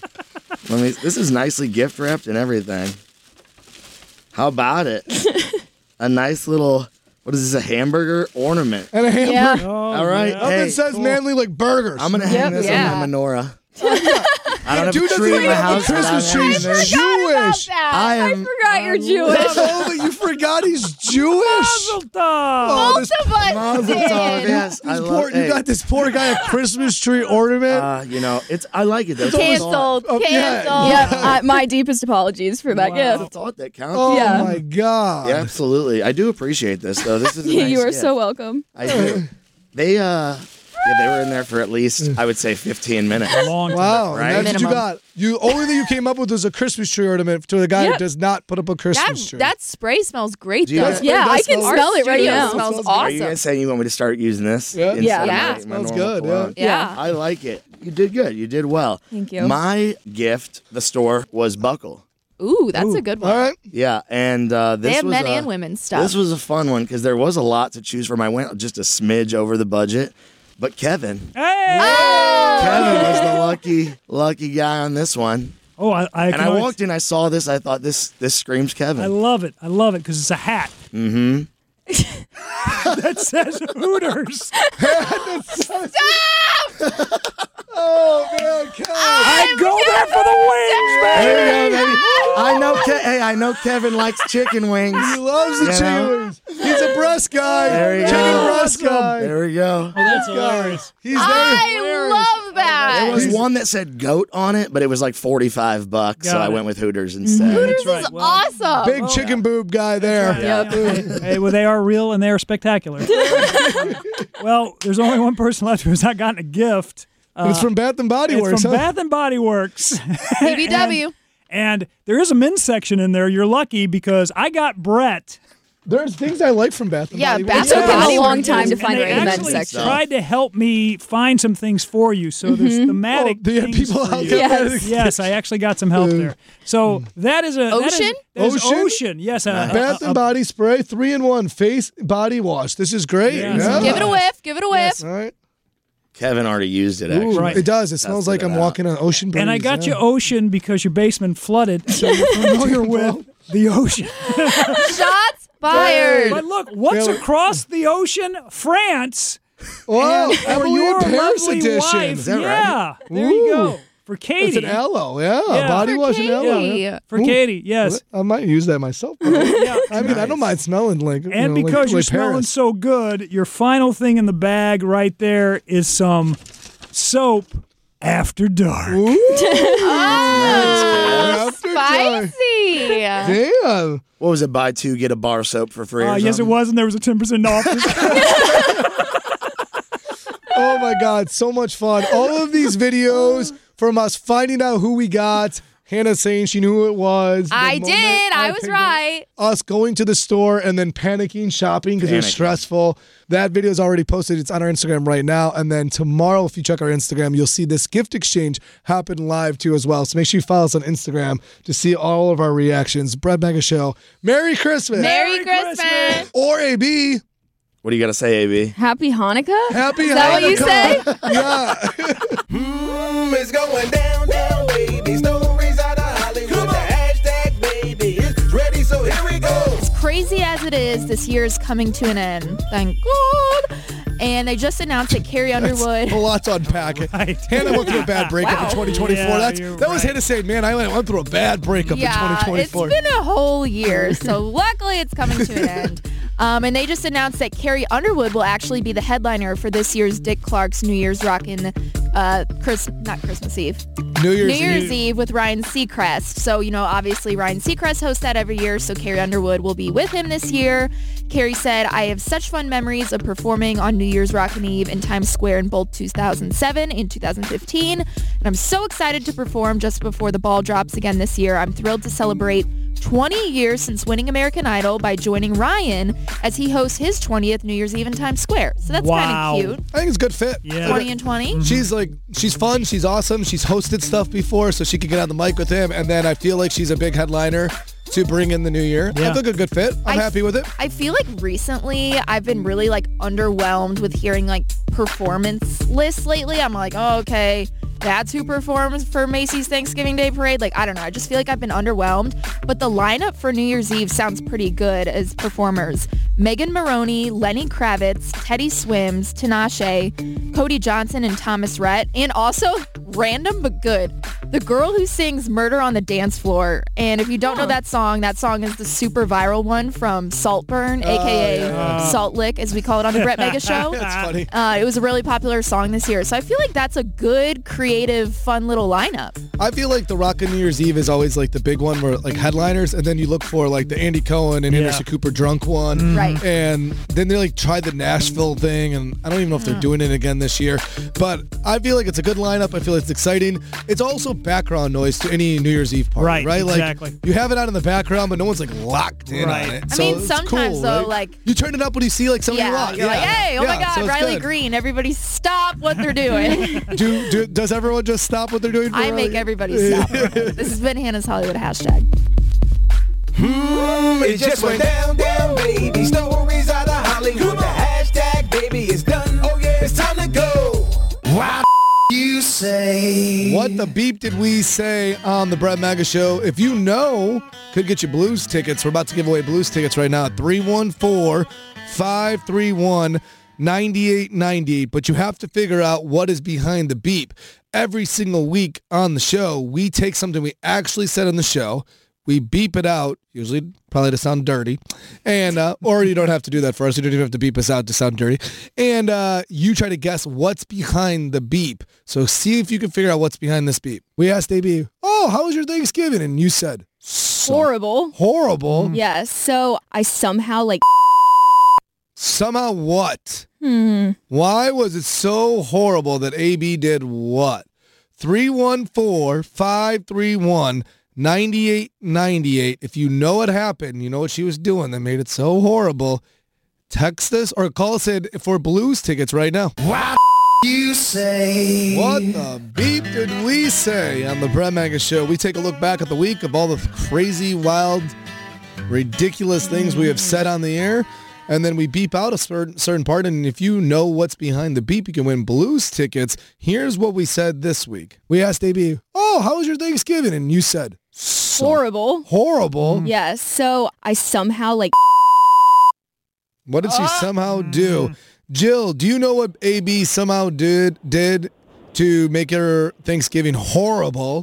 This is nicely gift wrapped and everything. How about it? A nice little, what is this, a hamburger ornament? And a hamburger. All right. Something Hey, says manly like burgers. I'm going to hang this Yeah. on my menorah. I don't have Dude a doesn't tree in even my have a house. but Christmas I'm tree. hanging this. He's Jewish. I am. Forgot you're Jewish. Oh, but you forgot he's Jewish. Mazel tov. Oh, this Mazel tov, yes, I love poor, you got this poor guy a Christmas tree ornament. I like it. That's Canceled. Oh, yeah. Canceled. Yep. My deepest apologies for that The gift. thought that counts. Oh Yeah. my God. Yeah, absolutely. I do appreciate this though. This is a nice You are gift. so welcome. I do. They they were in there for at least I would say 15 minutes. Long time. Wow, Right? and that's what you Minimum. got. You only thing you came up with was a Christmas tree ornament to the guy who Yep. does not put up a Christmas tree. That spray smells great, Do you though. guys- Yeah, I can Our smell it right studio now. smells Smells Are you awesome. guys saying you want me to start using this? Yeah. instead Yeah. of Yeah. my Smells normal good, cologne? Yeah. I like it. You did good. You did well. Thank you. My gift, the store, was Buckle. Ooh, that's a good one. All right. Yeah, and this They have was men a- and women's stuff. This was a fun one because there was a lot to choose from. I went just a smidge over the budget, but Kevin Hey! was the lucky guy on this one. Oh, I And can I always- walked in, I saw this, I thought this screams Kevin. I love it. I love it because it's a hat. Mm-hmm. That says Hooters. Oh man, Kevin. I go there for the wings, man. There you go, baby. I know Kevin likes chicken wings. He loves the You chicken know? wings. He's a breast guy. There you chicken go. breast guy. There we go. That's hilarious. He's there. I love that. There was one that said goat on it, but it was like $45, so Got I it. went with Hooters instead. Hooters right. is Well, awesome. Big chicken boob guy there. Hey, well, they are real and they are spectacular. Well, there's only one person left who has not gotten a gift. It's from Bath and Body It's Works. from huh? Bath and Body Works. BBW. And there is a men's section in there. You're lucky because I got Brett. There's things I like from Bath and Yeah, Body Bath Works. It took him Body a long Works. time to And find they the men's actually section. tried to help me find some things for you. So there's thematic Oh, they had things people for out you. there. Yes. Yes, I actually got some help there. So that is a Ocean? That is Ocean? Ocean. Yes, Bath and Body Spray, 3-in-1 face body wash. This is great. Yes. Yeah. Give it a whiff. Give it a whiff. All right. Kevin already used it, actually. Ooh, Right. It does. It smells like it I'm out. walking on ocean breeze. And I got yeah. you Ocean because your basement flooded, so you're familiar with the ocean. Shots fired. But look, what's Yeah. across the ocean? France. Whoa, And for Emily your in Paris lovely edition. wife. Is that right? Yeah, there you go. For Katie. It's an aloe, body wash and aloe. Yeah. For Katie, yes. I might use that myself. I mean, I don't mind smelling like. And because you're smelling so good, your final thing in the bag right there is some soap after dark. Spicy. Damn. What was it? Buy two, get a bar soap for free. Yes, it was, and there was a 10% off. Oh my God, so much fun. All of these videos from us finding out who we got. Hannah saying she knew who it was. I did. I was right. Us going to the store and then panicking, shopping because it was stressful. That video is already posted. It's on our Instagram right now. And then tomorrow, if you check our Instagram, you'll see this gift exchange happen live too as well. So make sure you follow us on Instagram to see all of our reactions. Brett Mega Show. Merry Christmas. Merry Christmas. Or AB. What do you got to say, AB? Happy Hanukkah? Happy Is Hanukkah. that what you say? Yeah. It's going down, down, baby. Stories out of Hollywood. The hashtag, baby, is ready, so here we go. As crazy as it is, this year is coming to an end. Thank God. And they just announced that Carrie Underwood. A lot to unpack. Right. Hannah went through a bad breakup in 2024. That was Hannah saying, man, I went through a bad breakup in 2024. It's been a whole year, so luckily it's coming to an end. And they just announced that Carrie Underwood will actually be the headliner for this year's Dick Clark's New Year's Rockin' not Christmas Eve. New Year's Eve with Ryan Seacrest. So, obviously Ryan Seacrest hosts that every year, so Carrie Underwood will be with him this year. Carrie said, I have such fun memories of performing on New Year's Rockin' Eve in Times Square in both 2007 and 2015. And I'm so excited to perform just before the ball drops again this year. I'm thrilled to celebrate 20 years since winning American Idol by joining Ryan as he hosts his 20th New Year's Eve in Times Square. So that's kind of cute. I think it's a good fit. Yeah. 20 and 20. She's fun. She's awesome. She's hosted stuff before, so she could get on the mic with him. And then I feel like she's a big headliner to bring in the new year. Yeah. I think a good fit. I'm happy with it. I feel like recently I've been really underwhelmed with hearing performance lists lately. I'm like, oh, okay, that's who performs for Macy's Thanksgiving Day Parade. I don't know. I just feel like I've been underwhelmed. But the lineup for New Year's Eve sounds pretty good as performers. Megan Maroney, Lenny Kravitz, Teddy Swims, Tinashe, Cody Johnson, and Thomas Rhett. And also, random but good, the girl who sings Murder on the Dance Floor. And if you don't know that song is the super viral one from Saltburn, a.k.a. Salt Lick, as we call it on the Brett Mega Show. That's funny. It was a really popular song this year. So I feel like that's a good, creative, fun little lineup. I feel like the Rockin' New Year's Eve is always the big one where headliners, and then you look for the Andy Cohen and Anderson Cooper drunk one. Right. And then they tried the Nashville thing, and I don't even know if they're doing it again this year. But I feel like it's a good lineup. I feel it's exciting. It's also background noise to any New Year's Eve party, right? Exactly. You have it out in the background, but no one's locked in on it. I mean, sometimes cool, though, right? You turn it up when you see somebody you like. You're like, hey, oh my God, so Riley good. Green. Everybody stop what they're doing. Does everyone just stop what they're doing? I make everybody stop. This has been Hannah's Hollywood hashtag. It just went down, down, baby. Stories out of Hollywood. The hashtag, baby, is done. Oh yeah, it's time to go. What you say? What the beep did we say on the Brett Mega Show? If you know, could get you Blues tickets. We're about to give away Blues tickets right now at 314-531-9898. But you have to figure out what is behind the beep. Every single week on the show, we take something we actually said on the show. We beep it out, usually probably to sound dirty, and or you don't have to do that for us. You don't even have to beep us out to sound dirty. And you try to guess what's behind the beep. So see if you can figure out what's behind this beep. We asked AB, oh, how was your Thanksgiving? And you said, horrible. Horrible? Yes. So I somehow Somehow what? Why was it so horrible that AB did what? 314-531-9898. If you know what happened, you know what she was doing that made it so horrible, text us or call us in for Blues tickets right now. What you say? What the beep did we say on the Brett Mega Show? We take a look back at the week of all the crazy, wild, ridiculous things we have said on the air, and then we beep out a certain part, and if you know what's behind the beep, you can win Blues tickets. Here's what we said this week. We asked AB, oh, how was your Thanksgiving? And you said, horrible. Horrible? Yes. So I somehow What did she somehow do? Jill, do you know what AB somehow did to make her Thanksgiving horrible?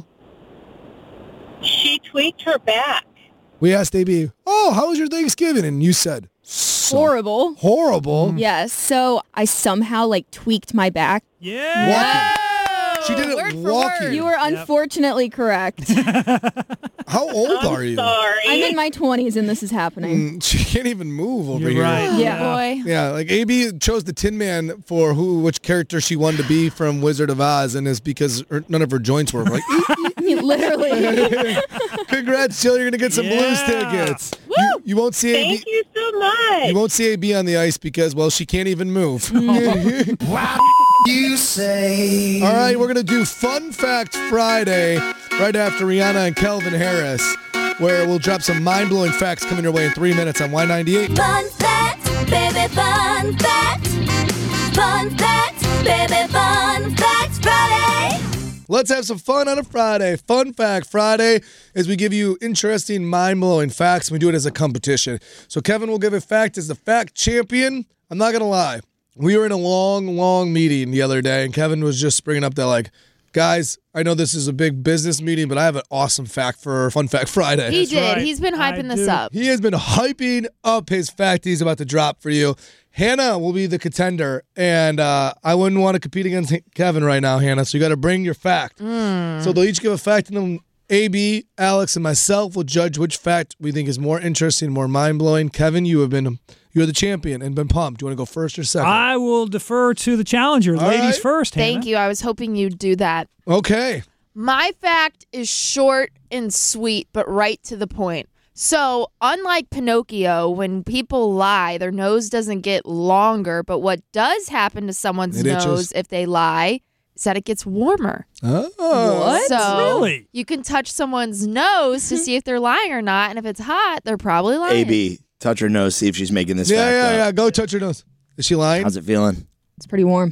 She tweaked her back. We asked AB, "Oh, how was your Thanksgiving?" And you said, Horrible. "Horrible." Yes. So I somehow like tweaked my back. Yeah. She did it walking. You were unfortunately correct. How old are you? Sorry. I'm in my 20s and this is happening. She can't even move over You're here. right. Yeah. Boy. Yeah, like AB chose the Tin Man for which character she wanted to be from Wizard of Oz, and it's because none of her joints were like. Literally. Congrats, Jill! You're gonna get some Blues tickets. You won't see AB. Thank you so much. You won't see AB on the ice because, well, she can't even move. Wow, you say. All right, we're going to do Fun Fact Friday right after Rihanna and Calvin Harris, where we'll drop some mind-blowing facts coming your way in 3 minutes on Y98. Fun fact, baby, fun fact. Fun fact, baby, fun fact Friday. Let's have some fun on a Friday. Fun Fact Friday is we give you interesting, mind-blowing facts, and we do it as a competition. So Kevin will give a fact as the fact champion. I'm not going to lie. We were in a long meeting the other day, and Kevin was just bringing up that, like, guys, I know this is a big business meeting, but I have an awesome fact for Fun Fact Friday. He did. Right. He's been hyping this up. He has been hyping up his fact he's about to drop for you. Hannah will be the contender, and I wouldn't want to compete against Kevin right now, Hannah, so you got to bring your fact. So they'll each give a fact, and then AB, Alex, and myself will judge which fact we think is more interesting, more mind-blowing. Kevin, you're the champion and been pumped. Do you want to go first or second? I will defer to the challenger. All Ladies right. first, Hannah. Thank you. I was hoping you'd do that. Okay. My fact is short and sweet, but right to the point. So, unlike Pinocchio, when people lie, their nose doesn't get longer, but what does happen to someone's It itches. nose if they lie is that it gets warmer. Oh. What? So, Really? you can touch someone's nose to see if they're lying or not, and if it's hot, they're probably lying. AB, touch her nose, see if she's making this fact Yeah. up. Go touch her nose. Is she lying? How's it feeling? It's pretty warm.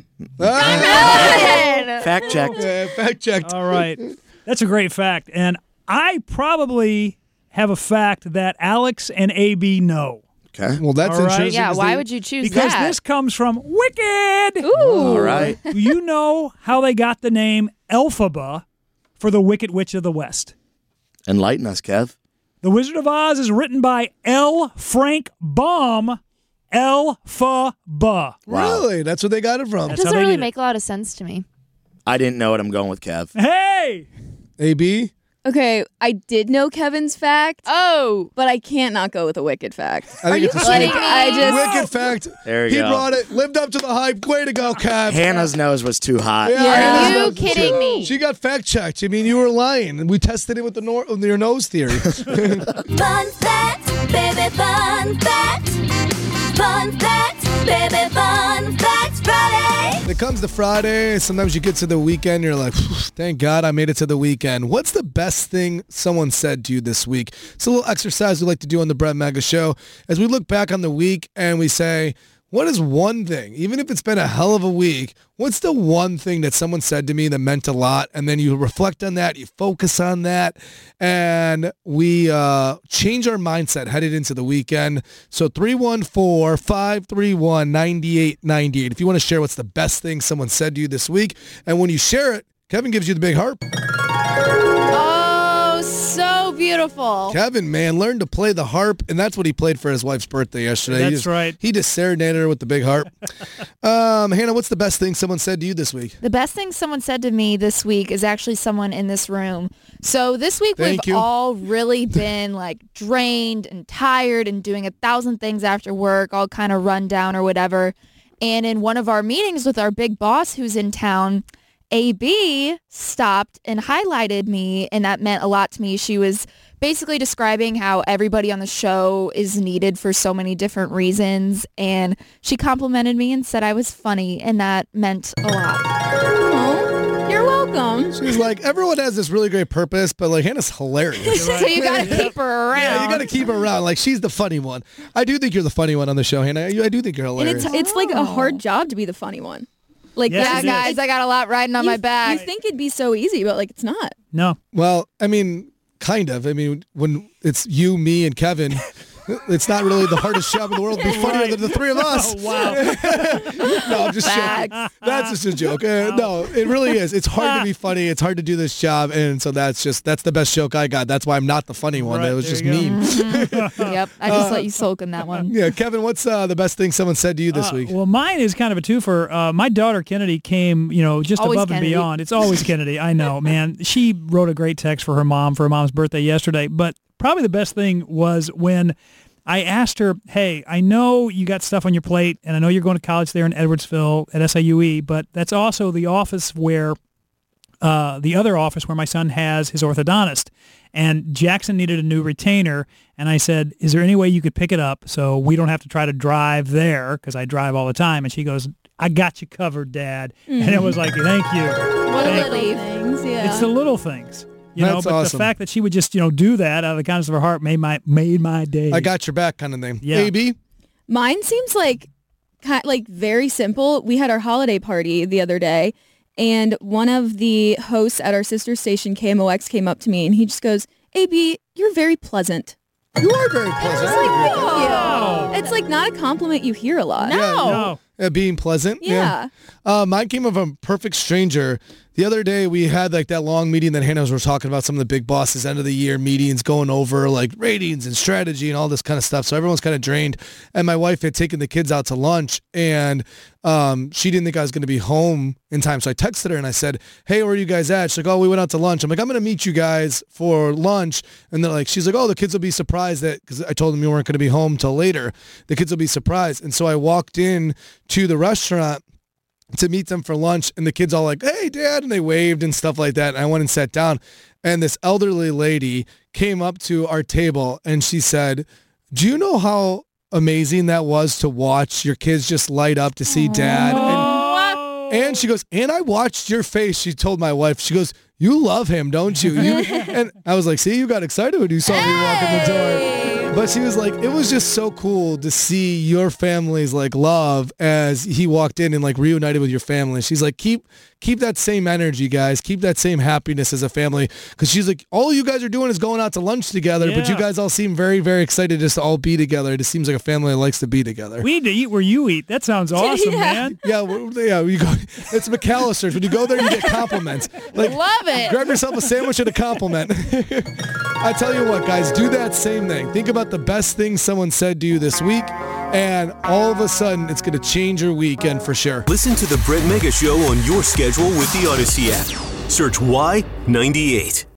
Fact checked. Fact checked. All right. That's a great fact. And I probably have a fact that Alex and AB know. Okay. Well, that's All right. interesting. Yeah, why would you choose Because that? this comes from Wicked. Ooh. All right. Do you know how they got the name Elphaba for the Wicked Witch of the West? Enlighten us, Kev. The Wizard of Oz is written by L. Frank Baum. Elphaba. Really? That's where they got it from. That That's how doesn't they really did it. make a lot of sense to me. I didn't know it. I'm going with Kev. Hey! AB? Okay, I did know Kevin's fact. Oh, but I can't not go with a wicked fact. I think it's a Like, sweet. I just Wicked fact. There He you go. brought it. Lived up to the hype. Way to go, Kev. Hannah's nose was too hot. Are Hannah's you nose- kidding me? She got fact checked. I mean, you were lying. We tested it with your nose theory. Fun fact, baby, fun fact. Fun fact, baby, fun fact Friday. It comes to Friday. Sometimes you get to the weekend. You're like, thank God I made it to the weekend. What's the best thing someone said to you this week? It's a little exercise we like to do on the Brett Mega Show. As we look back on the week and we say, what is one thing, even if it's been a hell of a week, what's the one thing that someone said to me that meant a lot? And then you reflect on that, you focus on that, and we change our mindset headed into the weekend. So 314-531-9898. If you want to share what's the best thing someone said to you this week, and when you share it, Kevin gives you the big harp. Oh, so beautiful. Kevin, man, learned to play the harp, and that's what he played for his wife's birthday yesterday. That's right. He just serenaded her with the big harp. Hannah, what's the best thing someone said to you this week? The best thing someone said to me this week is actually someone in this room. So this week Thank we've you. all really been like drained and tired and doing 1,000 things after work, all kind of run down or whatever. And in one of our meetings with our big boss who's in town, AB stopped and highlighted me, and that meant a lot to me. She was basically describing how everybody on the show is needed for so many different reasons, and she complimented me and said I was funny, and that meant a lot. oh, you're welcome. She's like, everyone has this really great purpose, but like Hannah's hilarious. So you got to keep her around. Yeah, you got to keep her around. Like, she's the funny one. I do think you're the funny one on the show, Hannah. I do think you're And hilarious. it's like a hard job to be the funny one. Like Yes, Yeah, it is. guys, I got a lot riding on my You back. think it'd be so easy, but like it's not. No. Well, I mean, kind of. I mean, when it's you, me, and Kevin, It's not really the hardest job in the world to be funnier than the three of us. Oh, wow. No, I'm just joking. That's just a joke. No, it really is. It's hard to be funny. It's hard to do this job, and so that's the best joke I got. That's why I'm not the funny one. Right, It was there just you go. mean. Yep. I just let you sulk in that one. Yeah, Kevin, what's the best thing someone said to you this week? Well, mine is kind of a twofer. My daughter Kennedy came, just Always above Kennedy. and beyond. It's always Kennedy. I know, man. She wrote a great text for her mom's birthday yesterday. But probably the best thing was when I asked her, hey, I know you got stuff on your plate, and I know you're going to college there in Edwardsville at SIUE, but that's also the office where the other office where my son has his orthodontist. And Jackson needed a new retainer, and I said, is there any way you could pick it up so we don't have to try to drive there, because I drive all the time? And she goes, I got you covered, Dad. And it was like, thank you. What Thank little you. things, yeah. It's the little things. That's but awesome. the fact that she would just, do that out of the kindness of her heart made my day. I got your back kind of thing. Yeah. AB? Mine seems like very simple. We had our holiday party the other day, and one of the hosts at our sister station, KMOX, came up to me, and he just goes, AB, you're very pleasant. You are very pleasant. It's like, thank Oh. you. It's like not a compliment you hear a lot. No. Being pleasant. Yeah. Mine came from a perfect stranger. The other day we had like that long meeting that Hannah was talking about, some of the big bosses end of the year meetings going over like ratings and strategy and all this kind of stuff. So everyone's kind of drained. And my wife had taken the kids out to lunch, and she didn't think I was going to be home in time. So I texted her and I said, hey, where are you guys at? She's like, oh, we went out to lunch. I'm like, I'm going to meet you guys for lunch. And they're like, she's like, oh, the kids will be surprised that, because I told them you weren't going to be home till later. The kids will be surprised. And so I walked in to the restaurant to meet them for lunch, and the kids all like, hey, Dad, and they waved and stuff like that. And I went and sat down, and this elderly lady came up to our table, and she said, do you know how amazing that was to watch your kids just light up to see Dad? And she goes, and I watched your face. She told my wife, she goes, you love him, don't you? And I was like, see, you got excited when you saw me walk in the door. But she was like, it was just so cool to see your family's like love as he walked in and like reunited with your family. She's like, keep that same energy, guys. Keep that same happiness as a family. Because she's like, all you guys are doing is going out to lunch together, but you guys all seem very, very excited just to all be together. It just seems like a family that likes to be together. We need to eat where you eat. That sounds awesome, man. Yeah, you go. It's McAllister's. When you go there, you get compliments. Like, love it. Grab yourself a sandwich and a compliment. I tell you what, guys, do that same thing. Think about the best thing someone said to you this week, and all of a sudden, it's going to change your weekend for sure. Listen to the Brett Mega Show on your schedule with the Odyssey app. Search Y98.